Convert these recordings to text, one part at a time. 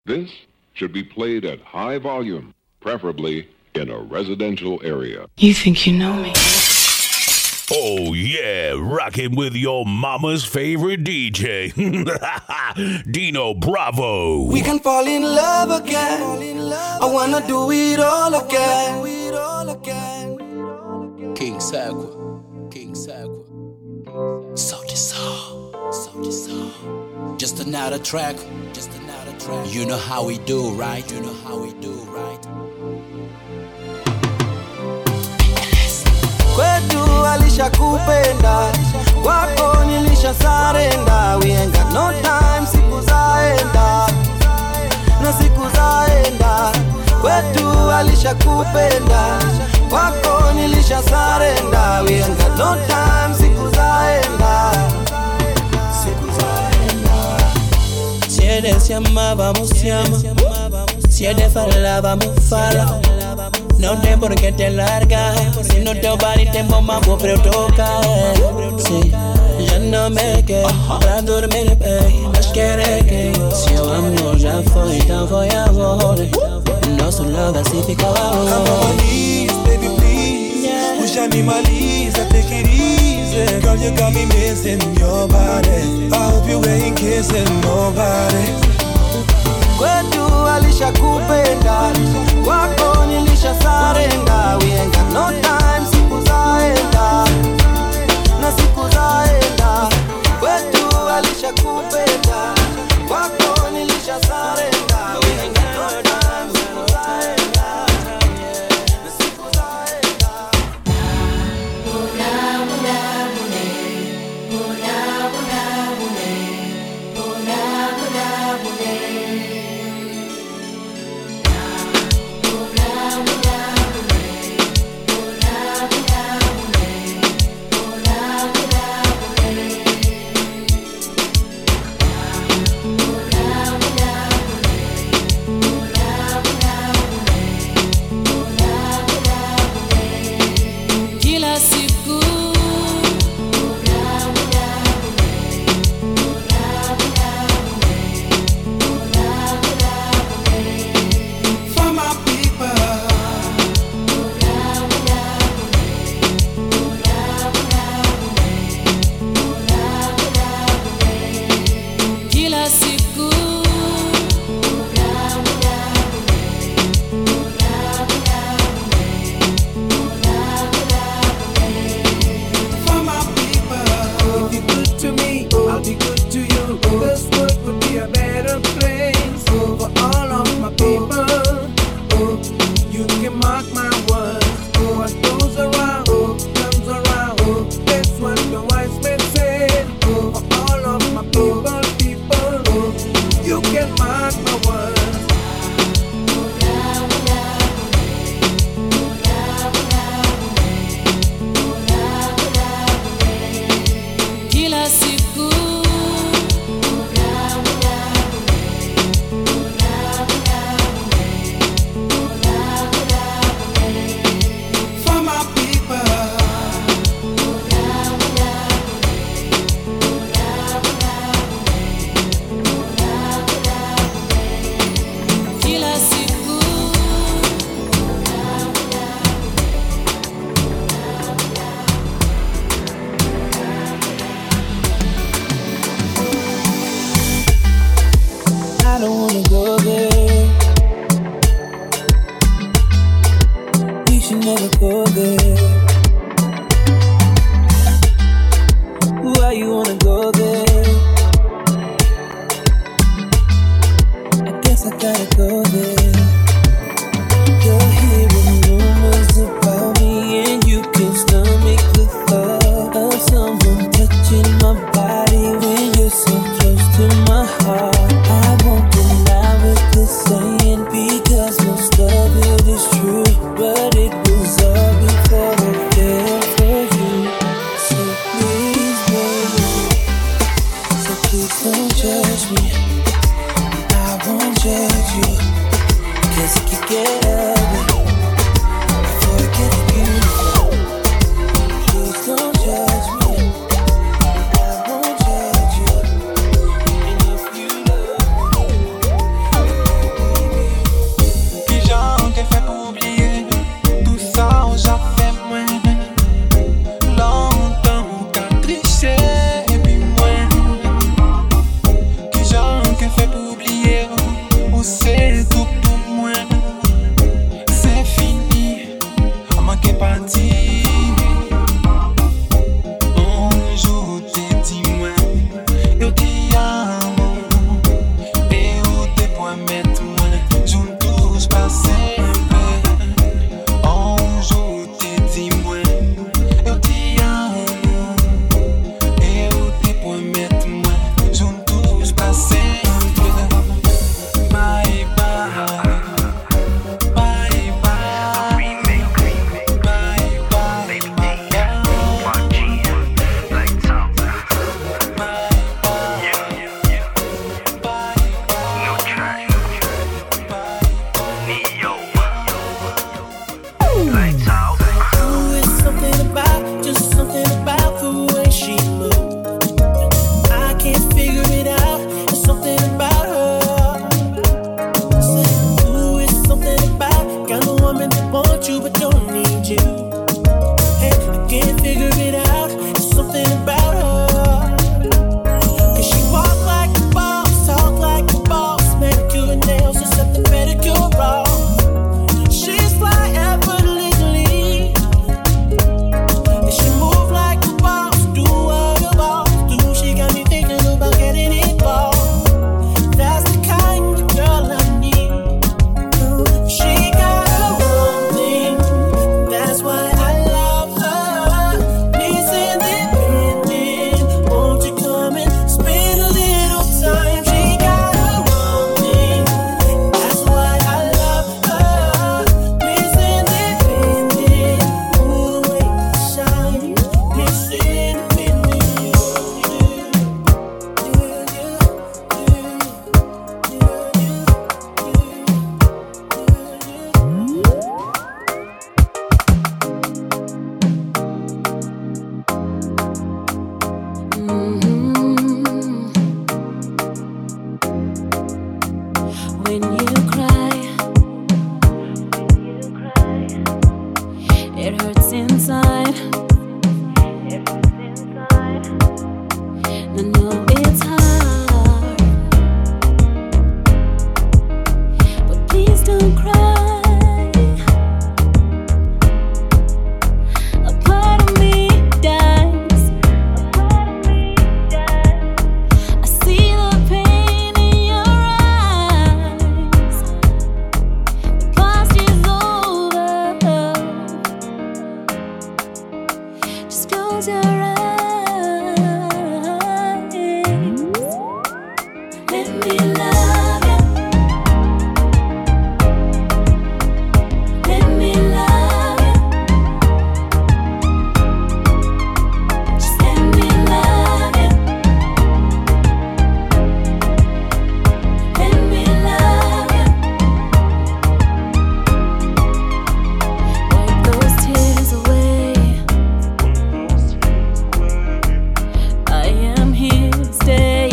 This should be played at high volume, preferably in a residential area. You think you know me? Oh yeah, rocking with your mama's favorite DJ, Dino Bravo. We can fall in love again. I wanna do it all again. King Sakwa, King Sakwa. Salty Soul, Salty Soul. Just another track, just another track. You know how we do, right? You know how we do, right? Kwetu alisha kupenda, kwako nilisha sarenda. We ain't got no time, siku zaenda, na siku zaenda. Kwetu alisha kupenda, kwako nilisha sarenda. We ain't got no time, siku zaenda, siku zaenda. Si eres llama, vamos llama. Si eres fala, vamos fala. No te por qué te largas. Si no te vale te mamá vos pero toca. Sí, ya no me quedo para dormir, baby. Mas quiere que si eu amo já foi, então foi amor. Nosso love assim fica Come on my knees, baby please. Push animalize, take it easy. Girl you got me missing your body. I hope you ain't kissing nobody. Kwetu alisha kupenda, kwako nilisha sarenda. We ain't got no time, siku zaenda, na siku zaenda. Kwetu alisha kupenda, kwako nilisha sarenda. We ain't got no time, siku zaenda, na siku zaenda. Bula bula bule, bula bula bule, bula bula bule. When you cry, it hurts inside. I know it's hard, but please don't cry. A part of me dies. I see the pain in your eyes. The past is over. Just close your eyes. Let me love you. Let me love you. Just let me love you. Let me love you. Wipe those tears away. I am here to stay.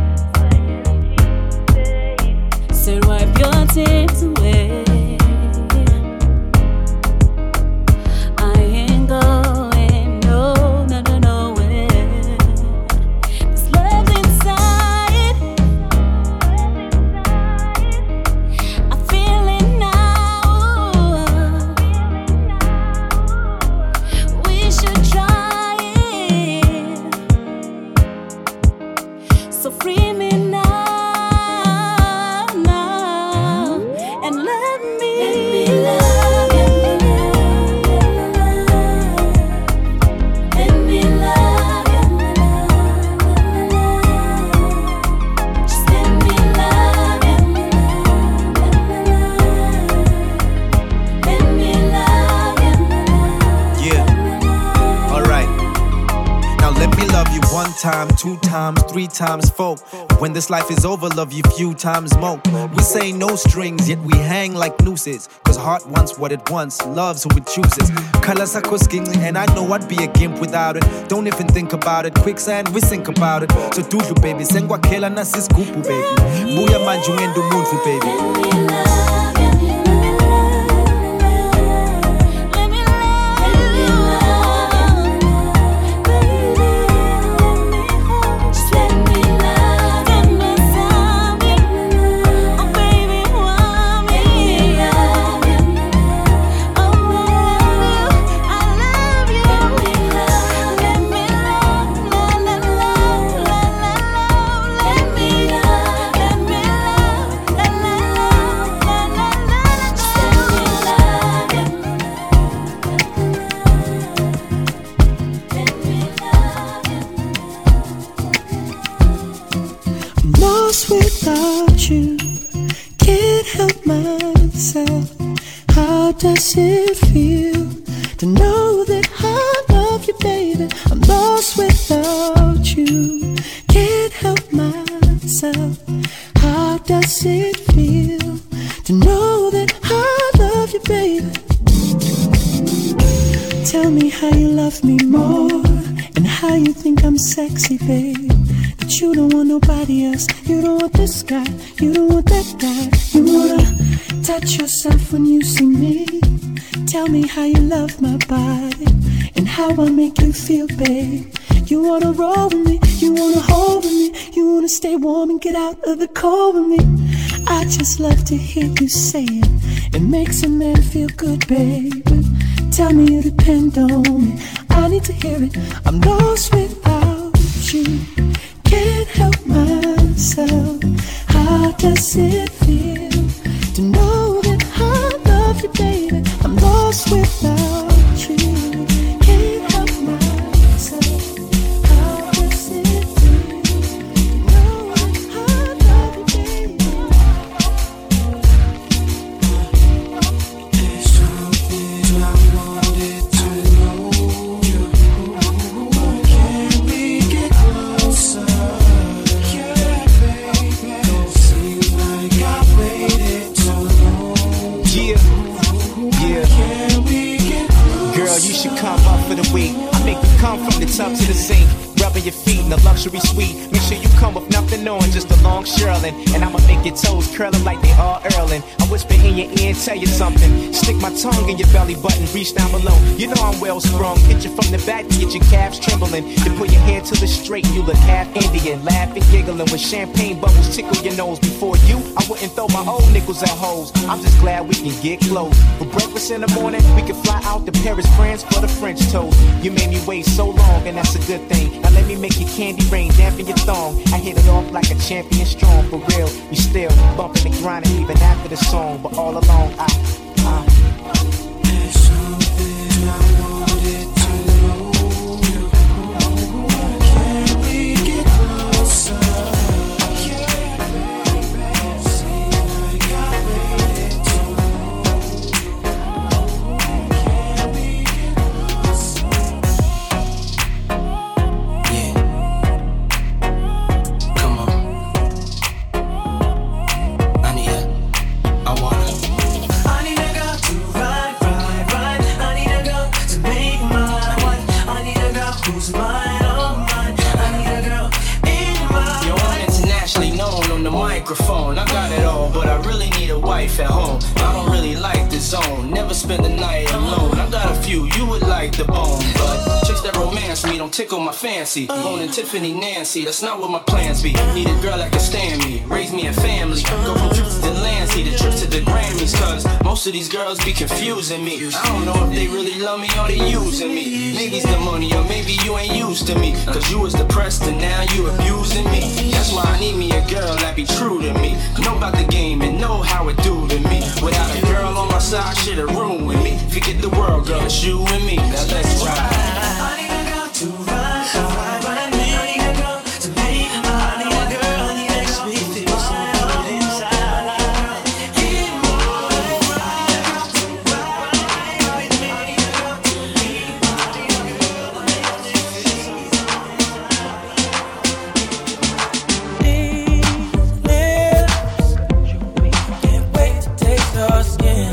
Said wipe your tears away. I ain't going nowhere. There's love inside. I feel it now. We should try it. So free me now, and let me love you. Let me love you. Just let me love you. Let me love you. Yeah, alright. Now let me love you 1 time, 2 times, 3 times, 4. When this life is over, love you few times more. We say no strings, yet we hang like nooses. Cause heart wants what it wants, loves who it chooses. Colors are kusking, and I know I'd be a gimp without it. Don't even think about it, quicksand, we think about it. So do you, baby, sengwa kela na siskupu, baby. Muya manju endo moonfu, baby. Let me love you. Let me love you. Just let me love you. Oh baby, want me. Oh, I love you. Let me love. Let me I'm lost without you. Can't help myself. How does it feel to know that I love you, baby? I'm lost without you. Can't help myself. How does it feel to know that I love you, baby? Tell me how you love me more, and how you think I'm sexy, babe. That you don't want nobody else. You don't want this guy, you don't want that guy. You wanna touch yourself when you see me. Tell me how you love my body, and how I make you feel, babe. You wanna roll with me, you wanna hold with me, you wanna stay warm and get out of the cold with me. I just love to hear you say it. It makes a man feel good, baby. Tell me you depend on me, I need to hear it. I'm lost without you. Can't help myself. How does it feel to know that I love you, baby? I'm lost without you. Can't help myself. How does it feel to know that I love you, baby? There's something I wanted to know. Can we get closer? Yeah, baby. Don't seem like I waited too long. Yeah. Can we get closer? Girl, you should come up for the week. I make you come from the top to the sink. rubbing your feet in a luxury suite. Make sure you come with nothing on, just a long shearling. And I'ma make your toes curling like they are earling. I whisper in your ear and tell you something. Stick my tongue in your belly button, reach down below. You know I'm well sprung. Hit you from the back to get your calves trembling. Then put your hair to the straight, you look half Indian. Laughing, giggling with champagne bubbles tickle your nose. Before you, I wouldn't throw my old nickels at hoes. I'm just glad we can get close. For breakfast in the morning, we can fly out to Paris, France for the French toast. You made me wait so long, and that's a good thing. Now let me make your candy rain, dampen your thong. I hit it off like a champion strong. For real, we still bumping and grinding even after the song. But all along, there's something I wanted to know. Can we get closer? Seem like I waited too long. Can we get closer? Yeah. Come on. I need a, I wanna. I need a girl to ride. I need a girl to make my wife. I need a girl who's mine, oh mine. I need a girl in my Yo, I'm internationally known on the microphone. I got it all, but I really need a wife at home. I don't really like the zone, never spend the night alone. I got a few, you would like the bone, but chicks that romance me don't tickle my fancy. Owning Tiffany Nancy, that's not what my plans be. Need a girl that can stand me, raise me a family. Go from trips to Lansing to trips to the Grammys, cause most of these girls be confusing me. I don't know if they really love me or they using me. Maybe it's the money or maybe you ain't used to me, cause you was depressed and now you abusing me. That's why I need me a girl that be true to me, know about the game and know how it do to me. Without a girl on my side, shit'll ruin me. Forget the world, girl, it's you and me. Now let's ride. I need a girl to ride. I need a girl to make my I need a girl that makes me feel so good inside. In my girl to ride with me. I need a girl to meet my girl that makes me feel so good. Can't wait to taste your skin,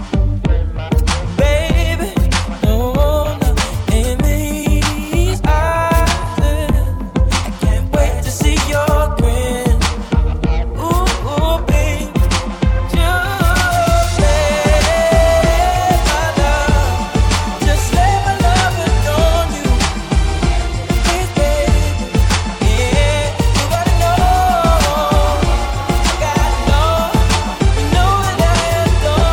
baby. No, no, in these eyes, I can't wait to see your grin. Ooh, baby, just let my love adorn you, please, baby. Yeah, you gotta know, you know that I adore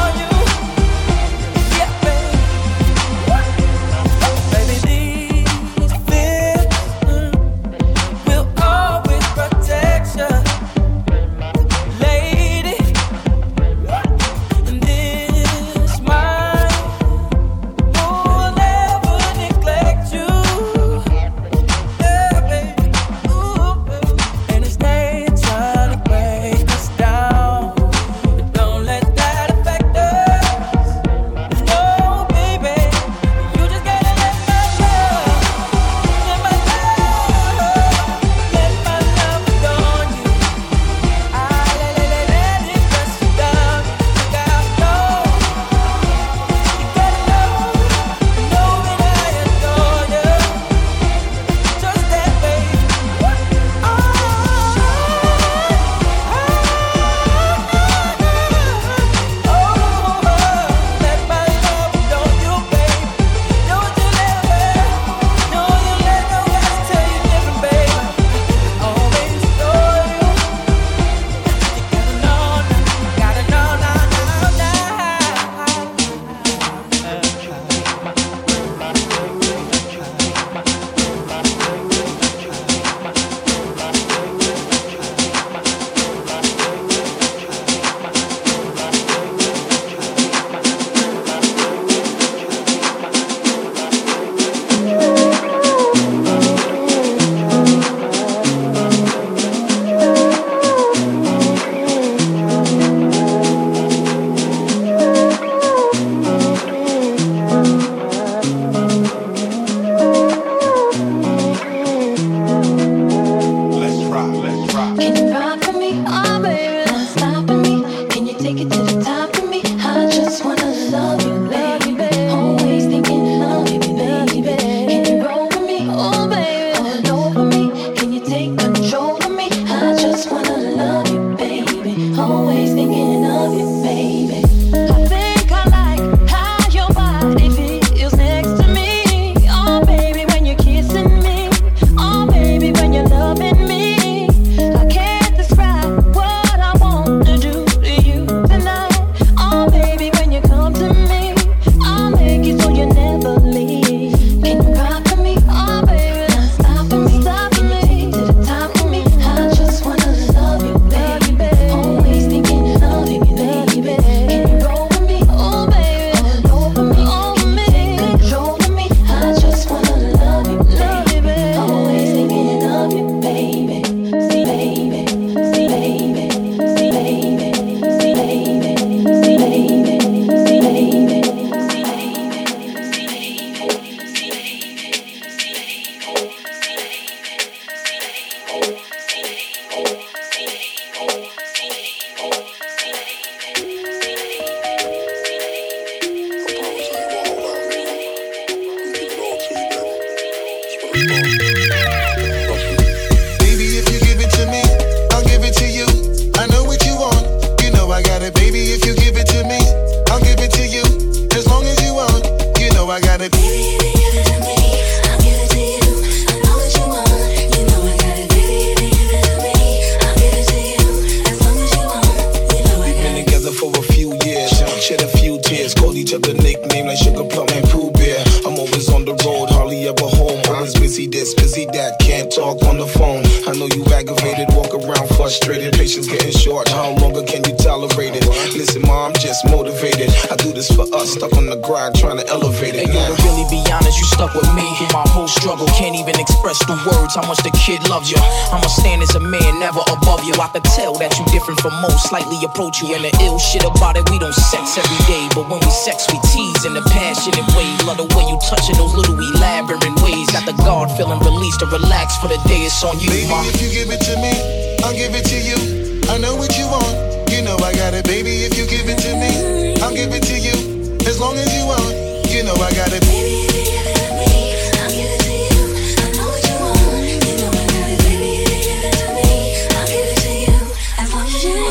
baby, if you give it to me, I'll give it to you. As long as you want, you know I got it. Baby, if you give it to me, I'll give it to you. As long as you want, you know I got it. Baby, if you give it to me, I'll give it to you. As long as you want, you know I got it. We've been together for a few years, shed a few tears, called each other nicknames like Sugar Plum and Pooh Bear. I'm always on the road, hardly ever home. Always busy this, busy that, can't talk on the phone. I know you aggravated, walk around frustrated, patience getting short. How longer can you tolerate it? Listen, ma, I'm just motivated. I do this for us, stuck on the grind, trying to elevate it. Hey, yo, to really be honest, you stuck with me. My whole struggle can't even express the words how much the kid loves you. I'ma stand as a man, never above you. I could tell that you different from most, slightly approach you. And the ill shit about it, we don't sex every day, but when we sex, we tease in a passionate way. Love the way you touching those little elaborate ways. Got the guard feeling released to relax for the day. It's on you, baby, ma. If you give it to me, I'll give it to you. I know what you want, you know I got it. Baby, if you give it to me, I'll give it to you. As long as you want, you know I got it. Baby, if you give it to me, I'll give it to you. I know what you want, you know I got it. Baby, if you give it to me, I'll give it to you. As long as you want.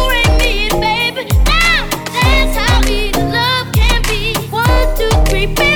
Baby